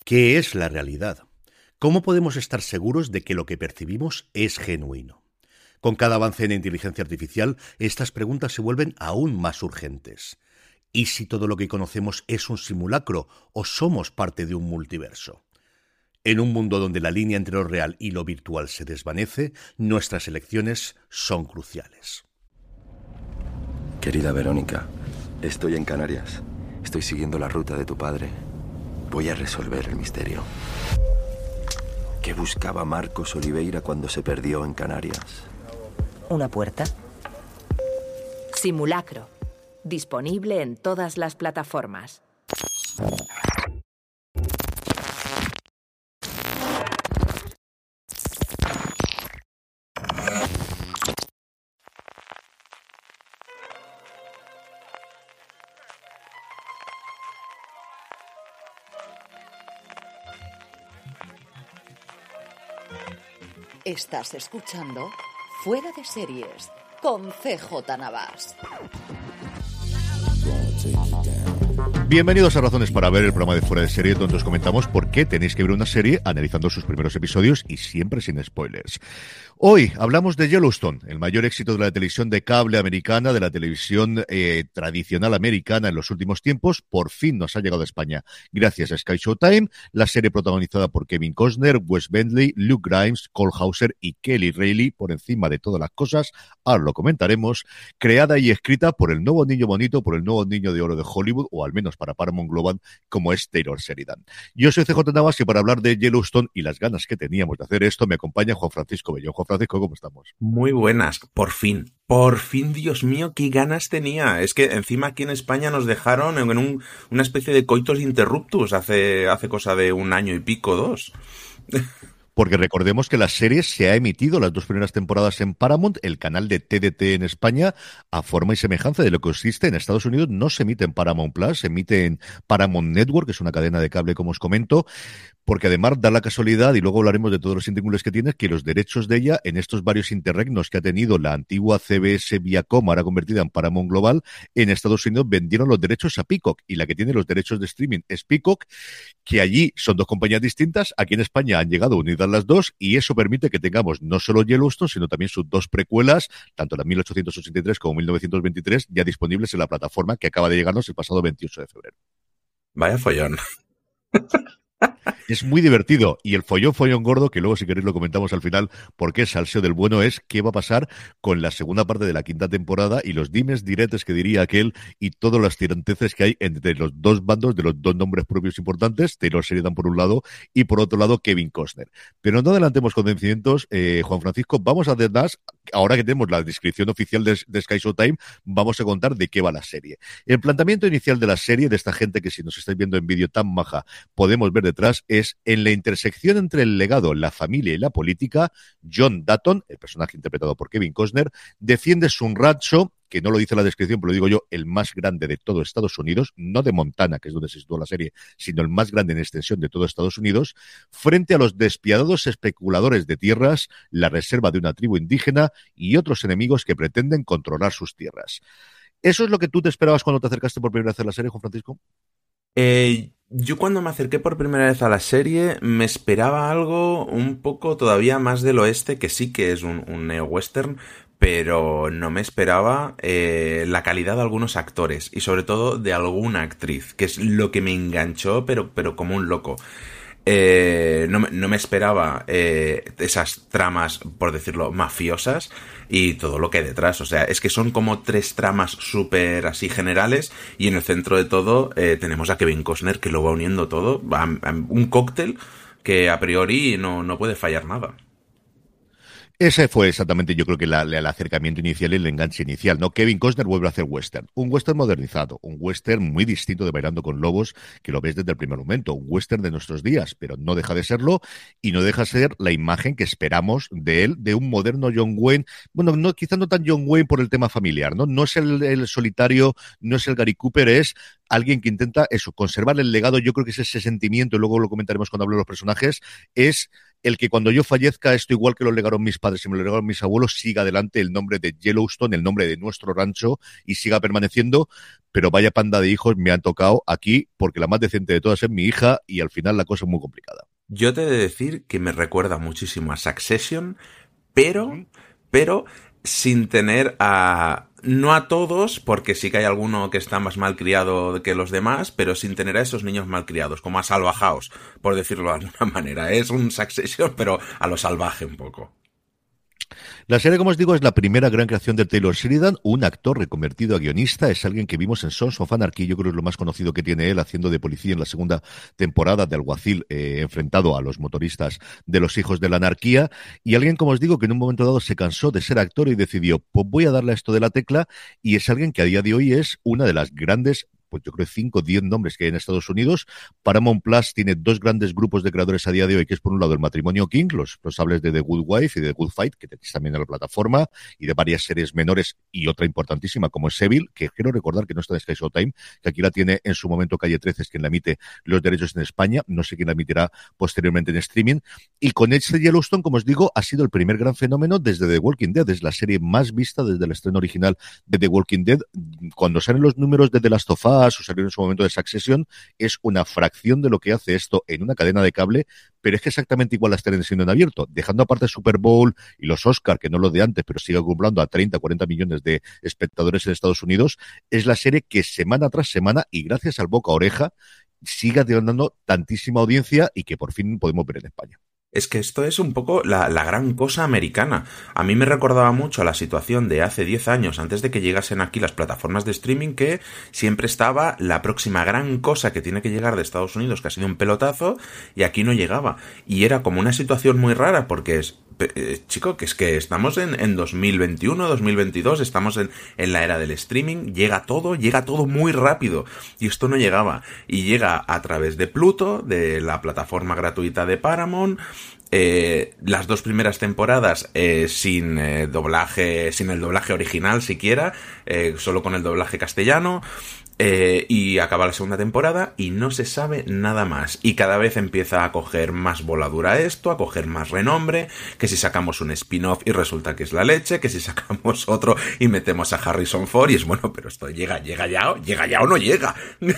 ¿Qué es la realidad? ¿Cómo podemos estar seguros de que lo que percibimos es genuino? Con cada avance en inteligencia artificial, estas preguntas se vuelven aún más urgentes. ¿Y si todo lo que conocemos es un simulacro o somos parte de un multiverso? En un mundo donde la línea entre lo real y lo virtual se desvanece, nuestras elecciones son cruciales. Querida Verónica, estoy en Canarias. Estoy siguiendo la ruta de tu padre. Voy a resolver el misterio. ¿Qué buscaba Marcos Oliveira cuando se perdió en Canarias? ¿Una puerta? Simulacro. Disponible en todas las plataformas. Estás escuchando Fuera de Series con CJ Navas. Bienvenidos a Razones para Ver, el programa de Fuera de Serie, donde os comentamos por qué tenéis que ver una serie analizando sus primeros episodios y siempre sin spoilers. Hoy hablamos de Yellowstone, el mayor éxito de la televisión de cable americana, de la televisión tradicional americana en los últimos tiempos. Por fin nos ha llegado a España gracias a Sky Showtime, la serie protagonizada por Kevin Costner, Wes Bentley, Luke Grimes, Cole Hauser y Kelly Reilly, por encima de todas las cosas, ahora lo comentaremos, creada y escrita por el nuevo niño bonito, por el nuevo niño de oro de Hollywood, o al menos para Paramount Global, como es Taylor Sheridan. Yo soy CJ Navas y para hablar de Yellowstone y las ganas que teníamos de hacer esto, me acompaña Juan Francisco Bellón. Juan Francisco, ¿cómo estamos? Muy buenas, por fin. Por fin, Dios mío, qué ganas tenía. Es que encima aquí en España nos dejaron en una especie de coitus interruptus hace cosa de un año y pico, 2. Porque recordemos que la serie se ha emitido las 2 primeras temporadas en Paramount, el canal de TDT en España, a forma y semejanza de lo que existe en Estados Unidos. No se emite en Paramount Plus, se emite en Paramount Network, que es una cadena de cable, como os comento, porque además da la casualidad, y luego hablaremos de todos los intríngulos que tiene, que los derechos de ella en estos varios interregnos que ha tenido la antigua CBS Viacom, ahora convertida en Paramount Global, en Estados Unidos vendieron los derechos a Peacock, y la que tiene los derechos de streaming es Peacock, que allí son 2 compañías distintas. Aquí en España han llegado unidas las 2, y eso permite que tengamos no solo Yellowstone, sino también sus 2 precuelas, tanto la 1883 como 1923, ya disponibles en la plataforma que acaba de llegarnos el pasado 28 de febrero. Vaya follón. Es muy divertido, y el follón gordo, que luego si queréis lo comentamos al final, porque es salseo del bueno, es qué va a pasar con la segunda parte de la 5ª temporada y los dimes diretes que diría aquel y todas las tiranteces que hay entre los 2 bandos de los 2 nombres propios importantes, Taylor Sheridan por un lado y por otro lado Kevin Costner. Pero no adelantemos convencimientos, Juan Francisco, vamos a hacer más, ahora que tenemos la descripción oficial de Sky Showtime, vamos a contar de qué va la serie. El planteamiento inicial de la serie, de esta gente que si nos estáis viendo en vídeo tan maja podemos ver detrás, es en la intersección entre el legado, la familia y la política, John Dutton, el personaje interpretado por Kevin Costner, defiende su rancho, que no lo dice la descripción, pero lo digo yo, el más grande de todo Estados Unidos, no de Montana, que es donde se sitúa la serie, sino el más grande en extensión de todo Estados Unidos, frente a los despiadados especuladores de tierras, la reserva de una tribu indígena y otros enemigos que pretenden controlar sus tierras. ¿Eso es lo que tú te esperabas cuando te acercaste por primera vez a la serie, Juan Francisco? Yo cuando me acerqué por primera vez a la serie me esperaba algo un poco todavía más del oeste, que sí que es un neo-western, pero no me esperaba la calidad de algunos actores y sobre todo de alguna actriz, que es lo que me enganchó, pero como un loco. No me esperaba esas tramas, por decirlo, mafiosas y todo lo que hay detrás. O sea, es que son como 3 tramas súper así generales y en el centro de todo tenemos a Kevin Costner, que lo va uniendo todo. Un cóctel que a priori no puede fallar nada. Ese fue exactamente, yo creo que el acercamiento inicial y el enganche inicial, ¿no? Kevin Costner vuelve a hacer western, un western modernizado, un western muy distinto de Bailando con Lobos, que lo ves desde el primer momento, un western de nuestros días, pero no deja de serlo, y no deja de ser la imagen que esperamos de él, de un moderno John Wayne, bueno, no, quizás no tan John Wayne por el tema familiar, ¿no? No es el solitario, no es el Gary Cooper, es alguien que intenta eso, conservar el legado. Yo creo que es ese sentimiento, y luego lo comentaremos cuando hable de los personajes, es el que cuando yo fallezca, esto igual que lo legaron mis padres y me lo legaron mis abuelos, siga adelante el nombre de Yellowstone, el nombre de nuestro rancho, y siga permaneciendo. Pero vaya panda de hijos me han tocado aquí, porque la más decente de todas es mi hija, y al final la cosa es muy complicada. Yo te he de decir que me recuerda muchísimo a Succession, pero sin tener a... No a todos, porque sí que hay alguno que está más malcriado que los demás, pero sin tener a esos niños malcriados, como a salvajaos, por decirlo de alguna manera. Es un Succession, pero a lo salvaje un poco. La serie, como os digo, es la primera gran creación de Taylor Sheridan, un actor reconvertido a guionista, es alguien que vimos en Sons of Anarchy, yo creo que es lo más conocido que tiene él, haciendo de policía en la segunda temporada de alguacil, enfrentado a los motoristas de los hijos de la anarquía, y alguien, como os digo, que en un momento dado se cansó de ser actor y decidió, pues voy a darle a esto de la tecla, y es alguien que a día de hoy es una de las grandes, pues yo creo 5 o 10 nombres que hay en Estados Unidos. Paramount Plus tiene 2 grandes grupos de creadores a día de hoy, que es por un lado el Matrimonio King, los hables de The Good Wife y de The Good Fight, que tenéis también en la plataforma, y de varias series menores, y otra importantísima como es Seville, que quiero recordar que no está en Sky Showtime, que aquí la tiene en su momento Calle 13, es quien la emite los derechos en España, no sé quién la emitirá posteriormente en streaming, y con este Yellowstone, como os digo, ha sido el primer gran fenómeno desde The Walking Dead, es la serie más vista desde el estreno original de The Walking Dead. Cuando salen los números de The Last of Us, o salieron en su momento de Succession, es una fracción de lo que hace esto en una cadena de cable, pero es que exactamente igual la están siendo en abierto, dejando aparte el Super Bowl y los Oscar, que no lo de antes, pero sigue acumulando a 30, 40 millones de espectadores en Estados Unidos, es la serie que semana tras semana, y gracias al boca a oreja, siga dando tantísima audiencia y que por fin podemos ver en España. Es que esto es un poco la gran cosa americana. A mí me recordaba mucho a la situación de hace 10 años, antes de que llegasen aquí las plataformas de streaming, que siempre estaba la próxima gran cosa que tiene que llegar de Estados Unidos, que ha sido un pelotazo, y aquí no llegaba. Y era como una situación muy rara, porque chico, que es que estamos en 2021, 2022, estamos en la era del streaming, llega todo muy rápido, y esto no llegaba, y llega a través de Pluto, de la plataforma gratuita de Paramount. Las 2 primeras temporadas sin el doblaje original siquiera, solo con el doblaje castellano. Y acaba la segunda temporada y no se sabe nada más, y cada vez empieza a coger más voladura esto, a coger más renombre, que si sacamos un spin-off y resulta que es la leche, que si sacamos otro y metemos a Harrison Ford, y es bueno, pero esto llega ya o no llega.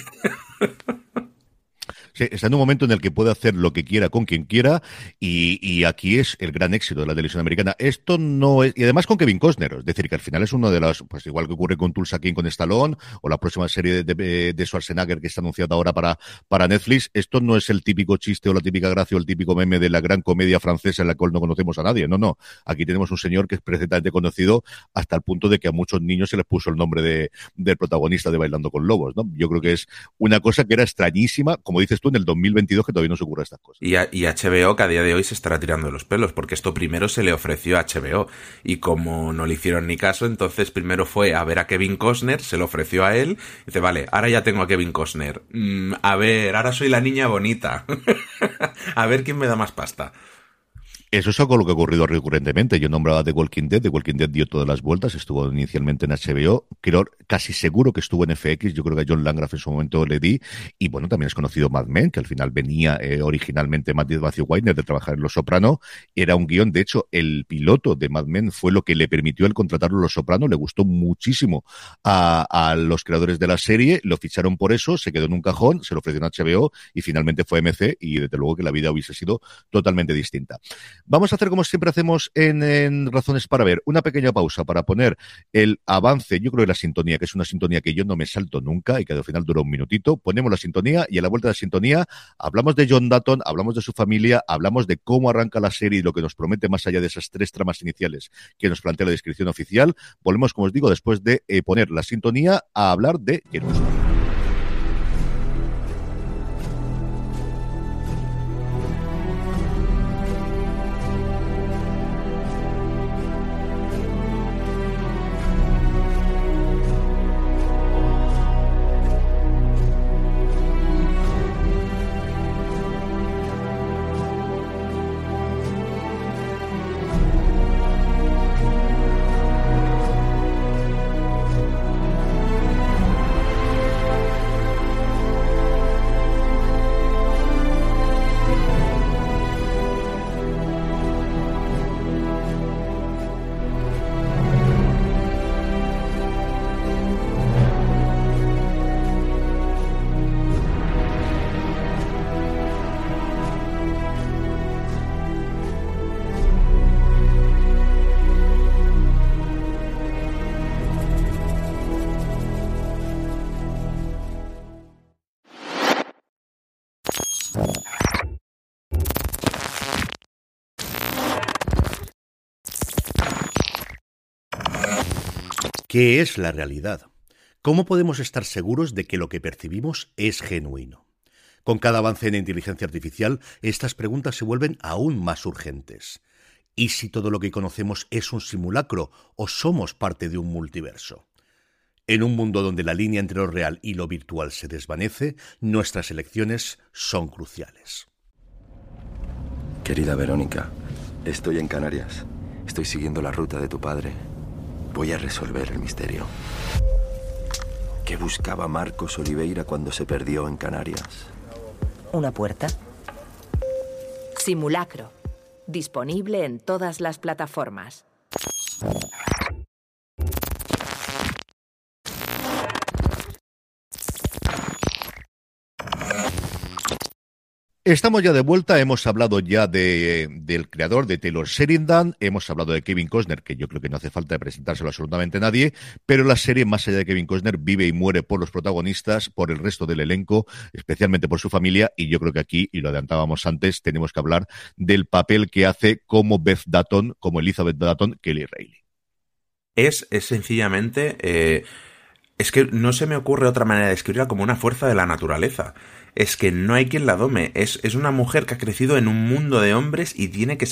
Sí, está en un momento en el que puede hacer lo que quiera con quien quiera, y aquí es el gran éxito de la televisión americana. Esto no es, y además con Kevin Costner, es decir, que al final es uno de los, pues igual que ocurre con Tulsa King con Stallone, o la próxima serie de Schwarzenegger que está anunciada ahora para Netflix, esto no es el típico chiste o la típica gracia o el típico meme de la gran comedia francesa en la cual no conocemos a nadie, no. Aquí tenemos un señor que es perfectamente conocido hasta el punto de que a muchos niños se les puso el nombre del protagonista de Bailando con Lobos, ¿no? Yo creo que es una cosa que era extrañísima, como dices tú, en el 2022, que todavía no se ocurren estas cosas. Y HBO, que a día de hoy se estará tirando de los pelos, porque esto primero se le ofreció a HBO, y como no le hicieron ni caso, entonces primero fue a ver a Kevin Costner, se lo ofreció a él, y dice, vale, ahora ya tengo a Kevin Costner, a ver, ahora soy la niña bonita, a ver quién me da más pasta. Eso es algo lo que ha ocurrido recurrentemente. Yo nombraba The Walking Dead. The Walking Dead dio todas las vueltas. Estuvo inicialmente en HBO. Creo, casi seguro que estuvo en FX. Yo creo que a John Landgraf en su momento le di. Y bueno, también es conocido Mad Men, que al final venía originalmente Matthew Weiner de trabajar en Los Soprano. Era un guión. De hecho, el piloto de Mad Men fue lo que le permitió el contratarlo en Los Soprano. Le gustó muchísimo a los creadores de la serie. Lo ficharon por eso. Se quedó en un cajón. Se lo ofreció en HBO. Y finalmente fue MC. Y desde luego que la vida hubiese sido totalmente distinta. Vamos a hacer como siempre hacemos en Razones para Ver, una pequeña pausa para poner el avance, yo creo que la sintonía, que es una sintonía que yo no me salto nunca y que al final dura un minutito. Ponemos la sintonía y a la vuelta de la sintonía hablamos de John Dutton, hablamos de su familia, hablamos de cómo arranca la serie y lo que nos promete más allá de esas 3 tramas iniciales que nos plantea la descripción oficial. Volvemos, como os digo, después de poner la sintonía, a hablar de Yellowstone. ¿Qué es la realidad? ¿Cómo podemos estar seguros de que lo que percibimos es genuino? Con cada avance en inteligencia artificial, estas preguntas se vuelven aún más urgentes. ¿Y si todo lo que conocemos es un simulacro o somos parte de un multiverso? En un mundo donde la línea entre lo real y lo virtual se desvanece, nuestras elecciones son cruciales. Querida Verónica, estoy en Canarias. Estoy siguiendo la ruta de tu padre. Voy a resolver el misterio. ¿Qué buscaba Marcos Oliveira cuando se perdió en Canarias? ¿Una puerta? Simulacro. Disponible en todas las plataformas. Estamos ya de vuelta, hemos hablado ya del creador, de Taylor Sheridan, hemos hablado de Kevin Costner, que yo creo que no hace falta presentárselo a absolutamente nadie, pero la serie, más allá de Kevin Costner, vive y muere por los protagonistas, por el resto del elenco, especialmente por su familia, y yo creo que aquí, y lo adelantábamos antes, tenemos que hablar del papel que hace como Beth Dutton, como Elizabeth Dutton, Kelly Reilly. Es sencillamente... Es que no se me ocurre otra manera de describirla, como una fuerza de la naturaleza. Es que no hay quien la dome. Es una mujer que ha crecido en un mundo de hombres y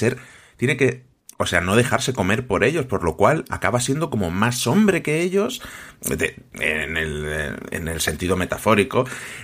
o sea, no dejarse comer por ellos, por lo cual acaba siendo como más hombre que ellos, en el sentido metafórico,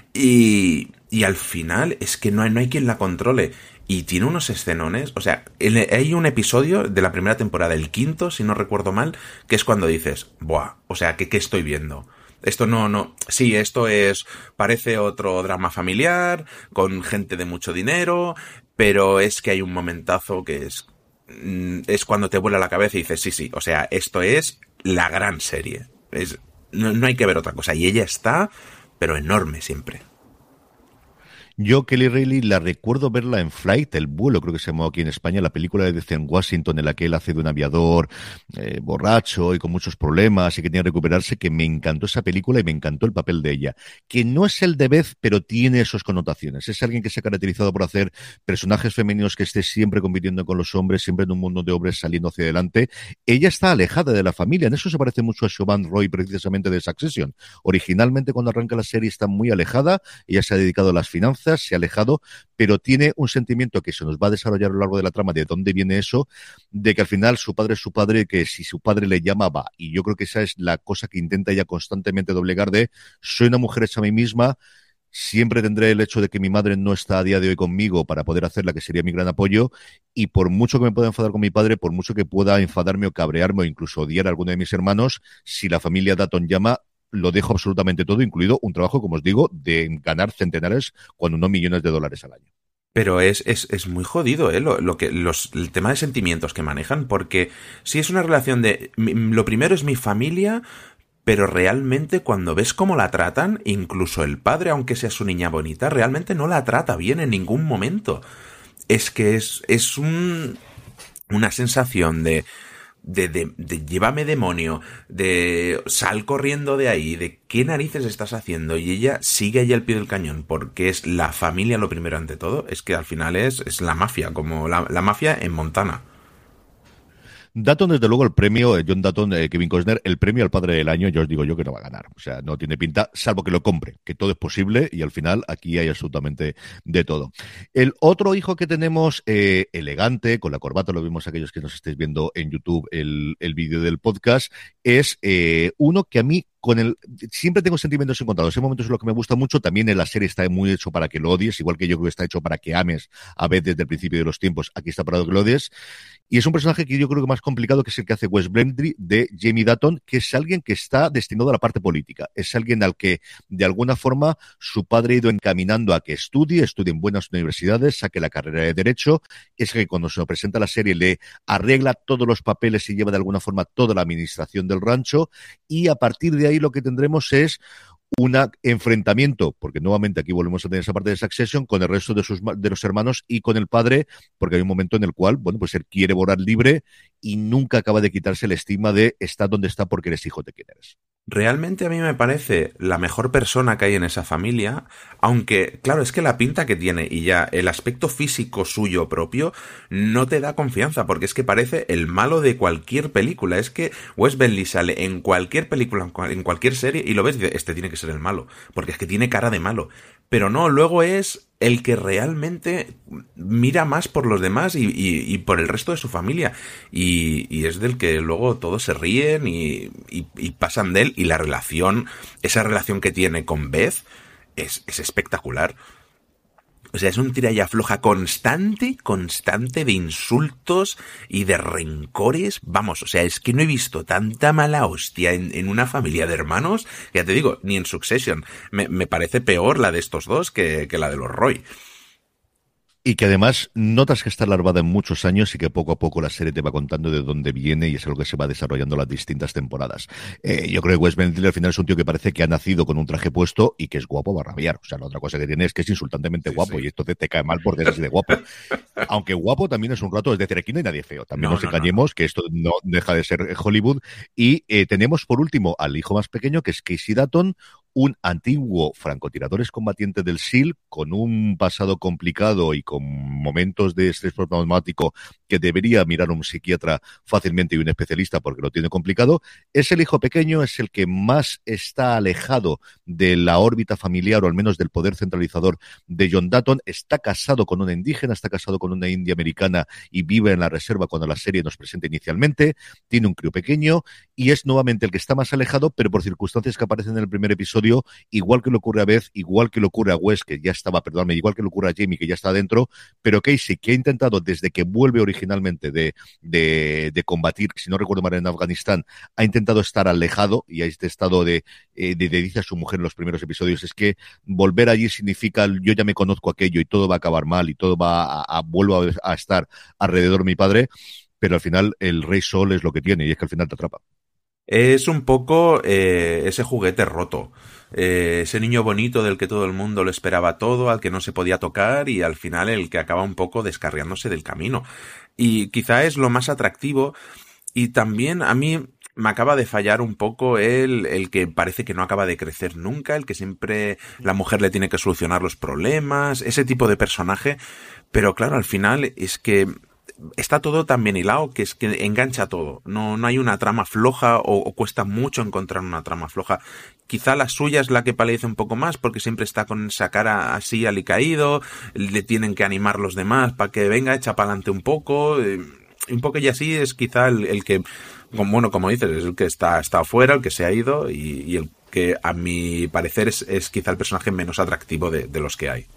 y al final es que no hay quien la controle. Y tiene unos escenones, o sea, hay un episodio de la primera temporada, el quinto, si no recuerdo mal, que es cuando dices, ¡buah! O sea, ¿qué estoy viendo? Esto sí, parece otro drama familiar, con gente de mucho dinero, pero es que hay un momentazo que es cuando te vuela la cabeza y dices, sí, o sea, esto es la gran serie. No hay que ver otra cosa. Y ella está, pero enorme siempre. Yo, Kelly Reilly, la recuerdo verla en Flight, el vuelo, creo que se llamó aquí en España, la película de Denzel Washington, en la que él hace de un aviador borracho y con muchos problemas y que tiene que recuperarse, que me encantó esa película y me encantó el papel de ella. Que no es el de Beth, pero tiene esas connotaciones. Es alguien que se ha caracterizado por hacer personajes femeninos que esté siempre compitiendo con los hombres, siempre en un mundo de hombres saliendo hacia adelante. Ella está alejada de la familia. En eso se parece mucho a Siobhan Roy, precisamente de Succession. Originalmente, cuando arranca la serie, está muy alejada. Ella se ha dedicado a las finanzas, se ha alejado, pero tiene un sentimiento que se nos va a desarrollar a lo largo de la trama de dónde viene eso, de que al final su padre es su padre, que si su padre le llama, va. Y yo creo que esa es la cosa que intenta ella constantemente doblegar de, soy una mujer hecha a mí misma, siempre tendré el hecho de que mi madre no está a día de hoy conmigo para poder hacer la que sería mi gran apoyo, y por mucho que me pueda enfadar con mi padre, por mucho que pueda enfadarme o cabrearme o incluso odiar a alguno de mis hermanos, si la familia Dutton llama, lo dejo absolutamente todo, incluido un trabajo, como os digo, de ganar centenares, cuando no millones de dólares al año. Pero es muy jodido, el tema de sentimientos que manejan, porque si es una relación lo primero es mi familia, pero realmente cuando ves cómo la tratan, incluso el padre, aunque sea su niña bonita, realmente no la trata bien en ningún momento. Es que es una sensación de llévame demonio, de sal corriendo de ahí, de qué narices estás haciendo, y ella sigue allí al pie del cañón, porque es la familia lo primero ante todo. Es que al final es la mafia, como la mafia en Montana. Dutton, desde luego, el premio, John Dutton, Kevin Costner, el premio al padre del año, yo os digo yo que no va a ganar. O sea, no tiene pinta, salvo que lo compre, que todo es posible, y al final aquí hay absolutamente de todo. El otro hijo que tenemos, elegante, con la corbata, lo vimos aquellos que nos estéis viendo en YouTube el vídeo del podcast, es uno que a mí siempre tengo sentimientos encontrados. Ese momento es lo que me gusta mucho. También en la serie está muy hecho para que lo odies, igual que yo creo que está hecho para que ames a Beth desde el principio de los tiempos. Aquí está para que lo odies. Y es un personaje que yo creo que más complicado, que es el que hace Wes Bentley, de Jamie Dutton, que es alguien que está destinado a la parte política. Es alguien al que, de alguna forma, su padre ha ido encaminando a que estudie en buenas universidades, saque la carrera de Derecho. Es que cuando se nos presenta la serie le arregla todos los papeles y lleva de alguna forma toda la administración del rancho, y a partir de ahí lo que tendremos es un enfrentamiento, porque nuevamente aquí volvemos a tener esa parte de Succession, con el resto de los hermanos y con el padre, porque hay un momento en el cual, bueno, pues él quiere volar libre y nunca acaba de quitarse el estigma de estar donde está porque eres hijo de quien eres. Realmente a mí me parece la mejor persona que hay en esa familia, aunque, claro, es que la pinta que tiene y ya el aspecto físico suyo propio no te da confianza, porque es que parece el malo de cualquier película. Es que Wes Bentley sale en cualquier película, en cualquier serie, y lo ves y dices, este tiene que ser el malo, porque es que tiene cara de malo. Pero no, luego es el que realmente mira más por los demás y por el resto de su familia. Y es del que luego todos se ríen y pasan de él. Y la relación, esa relación que tiene con Beth es espectacular. O sea, es un tira y afloja constante de insultos y de rencores. Vamos, o sea, es que no he visto tanta mala hostia en una familia de hermanos, ya te digo, ni en Succession. Me parece peor la de estos dos que la de los Roy. Y que además notas que está larvada en muchos años y que poco a poco la serie te va contando de dónde viene y es algo que se va desarrollando las distintas temporadas. Yo creo que Wes Bentley al final es un tío que parece que ha nacido con un traje puesto y que es guapo va a rabiar. O sea, la otra cosa que tiene es que es insultantemente guapo y esto te cae mal porque es así de guapo. Aunque guapo también es un rato, es decir, aquí no hay nadie feo. También nos engañemos que esto no deja de ser Hollywood. Y tenemos por último al hijo más pequeño que es Casey Dutton, un antiguo francotirador excombatiente del SEAL con un pasado complicado y con momentos de estrés postraumático que debería mirar a un psiquiatra fácilmente y un especialista porque lo tiene complicado. Es el hijo pequeño, es el que más está alejado de la órbita familiar o al menos del poder centralizador de John Dutton. Está casado con una indígena, está casado con una india americana y vive en la reserva cuando la serie nos presenta inicialmente. Tiene un crío pequeño y es nuevamente el que está más alejado, pero por circunstancias que aparecen en el primer episodio, igual que le ocurre a Beth, igual que le ocurre a Wes, que ya estaba, perdóname, igual que le ocurre a Jamie, que ya está adentro, pero Casey, que ha intentado desde que vuelve originalmente de combatir, si no recuerdo mal, en Afganistán, ha intentado estar alejado y ha estado dice a su mujer en los primeros episodios, es que volver allí significa yo ya me conozco aquello y todo va a acabar mal y todo va vuelvo a estar alrededor de mi padre, pero al final el Rey Sol es lo que tiene y es que al final te atrapa. Es un poco ese juguete roto, ese niño bonito del que todo el mundo lo esperaba todo, al que no se podía tocar y al final el que acaba un poco descarriándose del camino. Y quizá es lo más atractivo y también a mí me acaba de fallar un poco el que parece que no acaba de crecer nunca, el que siempre la mujer le tiene que solucionar los problemas, ese tipo de personaje, pero claro, al final es que está todo tan bien hilado que es que engancha todo. No hay una trama floja o cuesta mucho encontrar una trama floja. Quizá la suya es la que palidece un poco más porque siempre está con esa cara así alicaído, le tienen que animar los demás para que venga, echa para adelante un poco y así es quizá el que, bueno, como dices, es el que está afuera, el que se ha ido y el que a mi parecer es quizá el personaje menos atractivo de los que hay.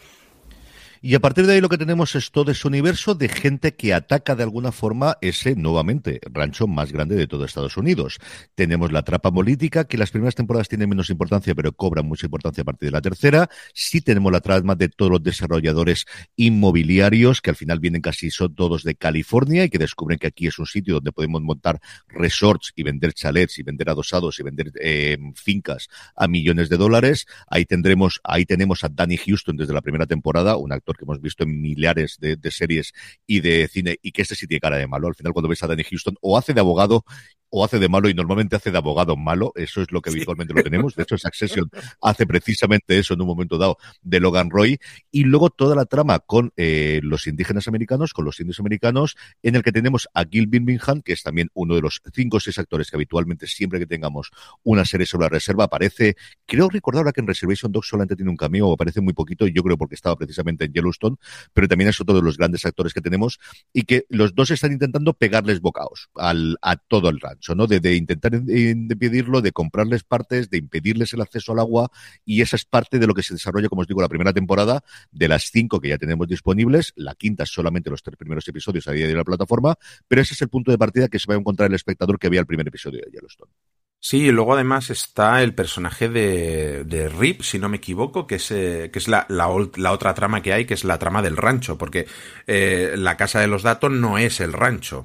Y a partir de ahí lo que tenemos es todo ese universo de gente que ataca de alguna forma ese, nuevamente, rancho más grande de todo Estados Unidos. Tenemos la trama política, que las primeras temporadas tienen menos importancia, pero cobran mucha importancia a partir de la tercera. Sí tenemos la trama de todos los desarrolladores inmobiliarios, que al final vienen casi son todos de California y que descubren que aquí es un sitio donde podemos montar resorts y vender chalets y vender adosados y vender fincas a millones de dólares. Ahí tenemos a Danny Houston desde la primera temporada, un actor que hemos visto en millares de series y de cine, y que este sí tiene cara de malo. Al final, cuando ves a Danny Houston, o hace de abogado o hace de malo, y normalmente hace de abogado malo. Eso es lo que habitualmente lo tenemos. De hecho, Succession hace precisamente eso en un momento dado de Logan Roy. Y luego toda la trama con los indígenas americanos, con los indios americanos, en el que tenemos a Gil Birmingham, que es también uno de los 5 o 6 actores que habitualmente siempre que tengamos una serie sobre la reserva aparece. Creo recordar ahora que en Reservation Dogs solamente tiene un cameo, aparece muy poquito, y yo creo porque estaba precisamente en Yellowstone, pero también es otro de los grandes actores que tenemos, y que los dos están intentando pegarles bocaos a todo el rancho, ¿no? De intentar impedirlo, de comprarles partes, de impedirles el acceso al agua, y esa es parte de lo que se desarrolla, como os digo, la primera temporada. De las 5 que ya tenemos disponibles, la quinta es solamente los 3 primeros episodios a día de la plataforma, pero ese es el punto de partida que se va a encontrar el espectador que vea el primer episodio de Yellowstone. Sí, y luego además está el personaje de Rip, si no me equivoco, que es la otra trama que hay, que es la trama del rancho, porque la casa de los Dutton no es el rancho.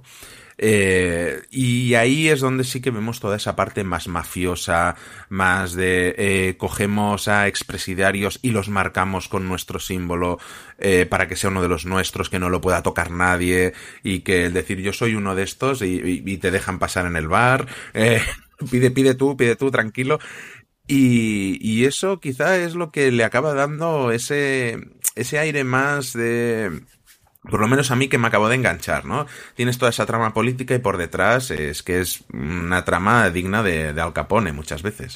Y ahí es donde sí que vemos toda esa parte más mafiosa, más de cogemos a expresidiarios y los marcamos con nuestro símbolo para que sea uno de los nuestros, que no lo pueda tocar nadie, y que el decir yo soy uno de estos y te dejan pasar en el bar, pide tú, tranquilo. Y eso quizá es lo que le acaba dando ese aire más de... Por lo menos a mí que me acabó de enganchar, ¿no? Tienes toda esa trama política y por detrás es que es una trama digna de Al Capone muchas veces.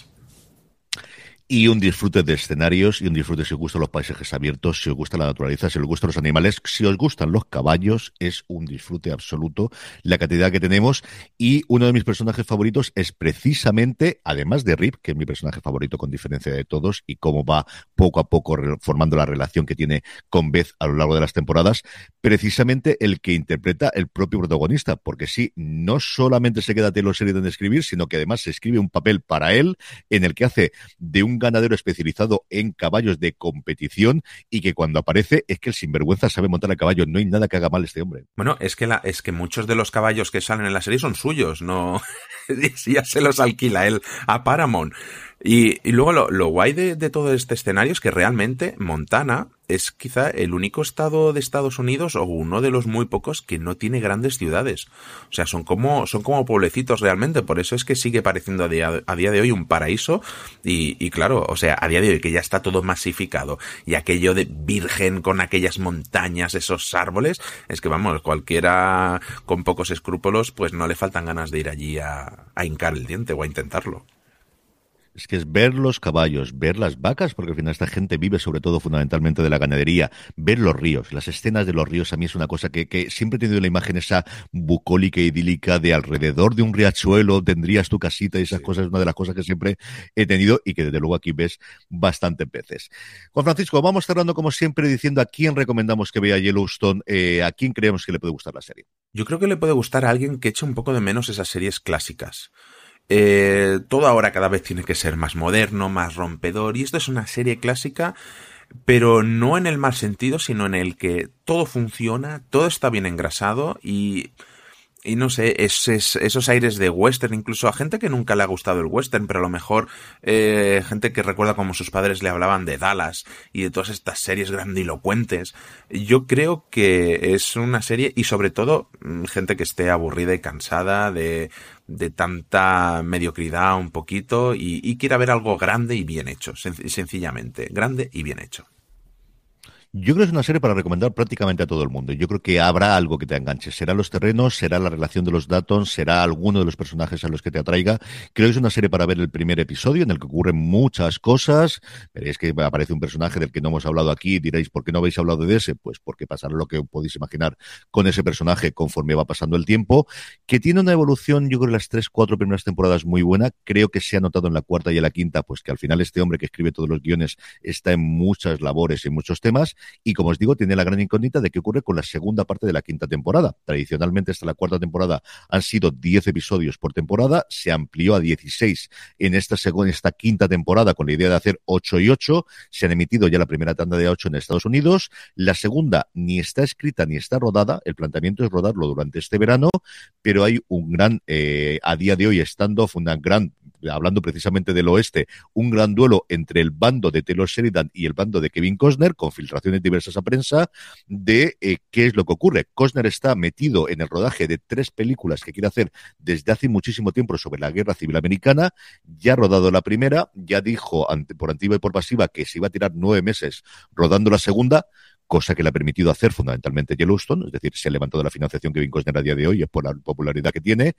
Y un disfrute de escenarios y un disfrute si os gustan los paisajes abiertos, si os gusta la naturaleza, si os gustan los animales, si os gustan los caballos, es un disfrute absoluto la cantidad que tenemos. Y uno de mis personajes favoritos es precisamente, además de Rip, que es mi personaje favorito con diferencia de todos, y cómo va poco a poco formando la relación que tiene con Beth a lo largo de las temporadas, precisamente el que interpreta el propio protagonista, porque sí, no solamente se queda Taylor Sheridan de escribir, sino que además se escribe un papel para él en el que hace de un ganadero especializado en caballos de competición y que cuando aparece es que el sinvergüenza sabe montar a caballo. No hay nada que haga mal este hombre. Bueno, es que muchos de los caballos que salen en la serie son suyos, no ya se los alquila él a Paramount. Y luego lo guay de todo este escenario es que realmente Montana es quizá el único estado de Estados Unidos o uno de los muy pocos que no tiene grandes ciudades. O sea, son como pueblecitos realmente. Por eso es que sigue pareciendo a día de hoy un paraíso. Y claro, o sea, a día de hoy que ya está todo masificado y aquello de virgen con aquellas montañas, esos árboles, es que vamos, cualquiera con pocos escrúpulos pues no le faltan ganas de ir allí a hincar el diente o a intentarlo. Es que es ver los caballos, ver las vacas, porque al final esta gente vive sobre todo fundamentalmente de la ganadería, ver los ríos, las escenas de los ríos a mí es una cosa que siempre he tenido la imagen esa bucólica, idílica de alrededor de un riachuelo tendrías tu casita y esas cosas, es una de las cosas que siempre he tenido y que desde luego aquí ves bastantes veces. Juan Francisco, vamos cerrando como siempre diciendo a quién recomendamos que vea Yellowstone, a quién creemos que le puede gustar la serie. Yo creo que le puede gustar a alguien que eche un poco de menos esas series clásicas. Todo ahora cada vez tiene que ser más moderno, más rompedor, y esto es una serie clásica, pero no en el mal sentido, sino en el que todo funciona, todo está bien engrasado y no sé, esos aires de western, incluso a gente que nunca le ha gustado el western, pero a lo mejor gente que recuerda como sus padres le hablaban de Dallas y de todas estas series grandilocuentes. Yo creo que es una serie, y sobre todo gente que esté aburrida y cansada de tanta mediocridad un poquito y quiera ver algo grande y bien hecho, sencillamente, grande y bien hecho. Yo creo que es una serie para recomendar prácticamente a todo el mundo. Yo creo que habrá algo que te enganche. Será los terrenos, será la relación de los Dalton, será alguno de los personajes a los que te atraiga. Creo que es una serie para ver el primer episodio en el que ocurren muchas cosas. Veréis que aparece un personaje del que no hemos hablado aquí. Diréis, ¿por qué no habéis hablado de ese? Pues porque pasará lo que podéis imaginar con ese personaje conforme va pasando el tiempo. Que tiene una evolución, yo creo, en las 3-4 primeras temporadas muy buena. Creo que se ha notado en la cuarta y en la quinta, pues que al final este hombre que escribe todos los guiones está en muchas labores y muchos temas. Y como os digo, tiene la gran incógnita de qué ocurre con la segunda parte de la quinta temporada. Tradicionalmente hasta la cuarta temporada han sido 10 episodios por temporada, se amplió a 16 en esta quinta temporada con la idea de hacer 8 y 8, se han emitido ya la primera tanda de 8 en Estados Unidos, la segunda ni está escrita ni está rodada, el planteamiento es rodarlo durante este verano, pero hay un gran, a día de hoy, standoff, hablando precisamente del oeste, un gran duelo entre el bando de Taylor Sheridan y el bando de Kevin Costner, con filtraciones diversas a prensa, de qué es lo que ocurre. Costner está metido en el rodaje de 3 películas que quiere hacer desde hace muchísimo tiempo sobre la Guerra Civil Americana, ya ha rodado la primera, ya dijo por activa y por pasiva que se iba a tirar 9 meses rodando la segunda, cosa que le ha permitido hacer fundamentalmente Yellowstone, es decir, se ha levantado la financiación que Kevin Costner a día de hoy, es por la popularidad que tiene.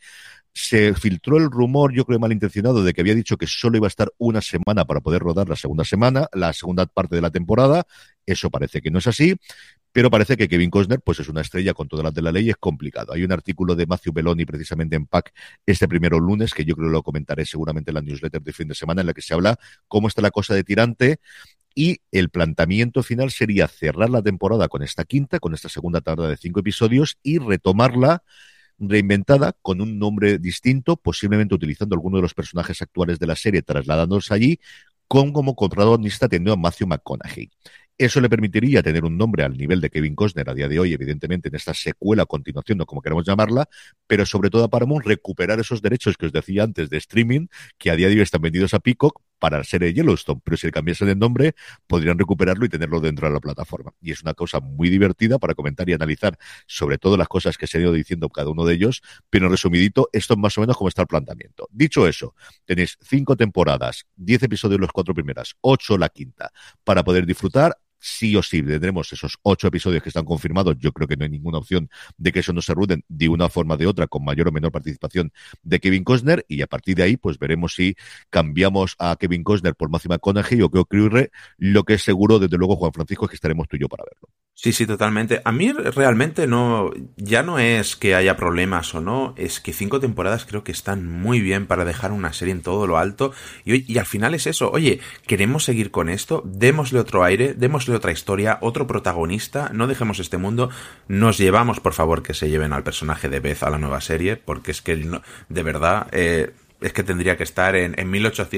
Se filtró el rumor, yo creo malintencionado, de que había dicho que solo iba a estar una semana para poder rodar la segunda parte de la temporada. Eso parece que no es así, pero parece que Kevin Costner pues es una estrella con todas las de la ley, es complicado. Hay un artículo de Matthew Belloni precisamente en PAC este primero lunes, que yo creo que lo comentaré seguramente en la newsletter de fin de semana, en la que se habla cómo está la cosa de tirante. Y el planteamiento final sería cerrar la temporada con esta segunda tanda de 5 episodios y retomarla reinventada con un nombre distinto, posiblemente utilizando alguno de los personajes actuales de la serie, trasladándolos allí, como protagonista teniendo a Matthew McConaughey. Eso le permitiría tener un nombre al nivel de Kevin Costner a día de hoy, evidentemente en esta secuela, continuación, o como queramos llamarla, pero sobre todo a Paramount recuperar esos derechos que os decía antes de streaming, que a día de hoy están vendidos a Peacock, para la serie de Yellowstone, pero si le cambiasen el nombre, podrían recuperarlo y tenerlo dentro de la plataforma. Y es una cosa muy divertida para comentar y analizar sobre todo las cosas que se han ido diciendo cada uno de ellos, pero resumidito, esto es más o menos como está el planteamiento. Dicho eso, tenéis 5 temporadas, 10 episodios las 4 primeras, 8 la quinta, para poder disfrutar. Sí o sí, tendremos esos 8 episodios que están confirmados. Yo creo que no hay ninguna opción de que eso no se ruden de una forma o de otra, con mayor o menor participación de Kevin Costner, y a partir de ahí, pues veremos si cambiamos a Kevin Costner por Matthew McConaughey o qué ocurre. Lo que es seguro, desde luego, Juan Francisco, es que estaremos tú y yo para verlo. Sí, sí, totalmente. A mí realmente ya no es que haya problemas o no, es que 5 temporadas creo que están muy bien para dejar una serie en todo lo alto y al final es eso, oye, queremos seguir con esto, démosle otro aire, démosle otra historia, otro protagonista, no dejemos este mundo, nos llevamos, por favor, que se lleven al personaje de Beth a la nueva serie, porque es que de verdad... es que tendría que estar en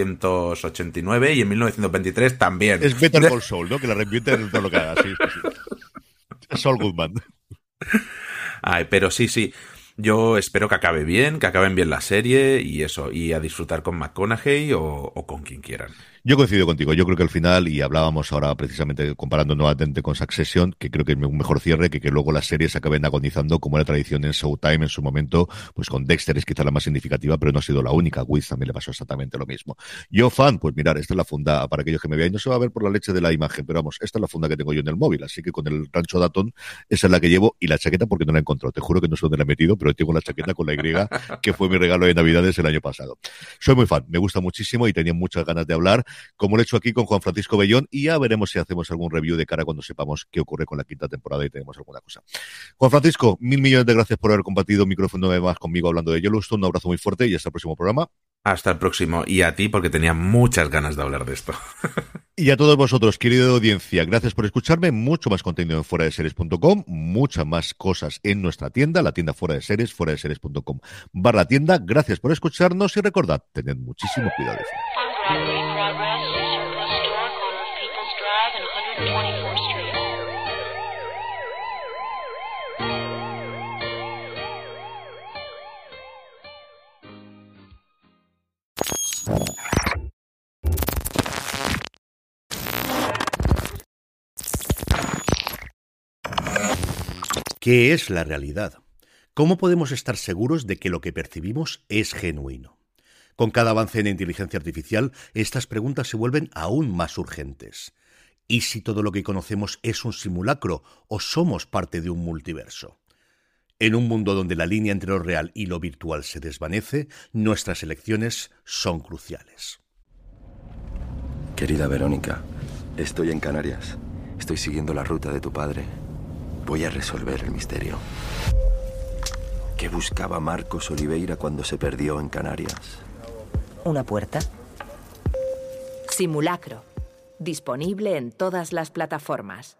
1889 y en 1923 también. Es Better Call Saul, ¿no? Que la reinviente en todo lo que haga, sí. Saul Goodman. Ay, pero sí. Yo espero que acabe bien, que acaben bien la serie y eso, y a disfrutar con McConaughey o con quien quieran. Yo coincido contigo. Yo creo que al final, y hablábamos ahora precisamente comparando nuevamente con Succession, que creo que es un mejor cierre, que luego las series acaben agonizando como era tradición en Showtime en su momento, pues con Dexter es quizá la más significativa, pero no ha sido la única. Wiz también le pasó exactamente lo mismo. Yo fan, pues mirar, esta es la funda, para aquellos que me vean, no se va a ver por la leche de la imagen, pero vamos, esta es la funda que tengo yo en el móvil, así que con el Rancho Datton, esa es la que llevo, y la chaqueta porque no la encontró. Te juro que no sé dónde la he metido, pero tengo la chaqueta con la Y, que fue mi regalo de Navidades el año pasado. Soy muy fan, me gusta muchísimo y tenía muchas ganas de hablar, como lo he hecho aquí con Juan Francisco Bellón, y ya veremos si hacemos algún review de cara cuando sepamos qué ocurre con la quinta temporada y tenemos alguna cosa. Juan Francisco, 1.000 millones de gracias por haber compartido micrófono más conmigo hablando de Yellowstone. Un abrazo muy fuerte y hasta el próximo programa. Hasta el próximo. Y a ti, porque tenía muchas ganas de hablar de esto. Y a todos vosotros, querida audiencia, gracias por escucharme. Mucho más contenido en fueradeseries.com, muchas más cosas en nuestra tienda, la tienda Fuera de Series, fueradeseries.com/tienda. Gracias por escucharnos y recordad, tened muchísimo cuidado. ¿Qué es la realidad? ¿Cómo podemos estar seguros de que lo que percibimos es genuino? Con cada avance en inteligencia artificial, estas preguntas se vuelven aún más urgentes. ¿Y si todo lo que conocemos es un simulacro o somos parte de un multiverso? En un mundo donde la línea entre lo real y lo virtual se desvanece, nuestras elecciones son cruciales. Querida Verónica, estoy en Canarias. Estoy siguiendo la ruta de tu padre. Voy a resolver el misterio. ¿Qué buscaba Marcos Oliveira cuando se perdió en Canarias? ¿Una puerta? Simulacro. Disponible en todas las plataformas.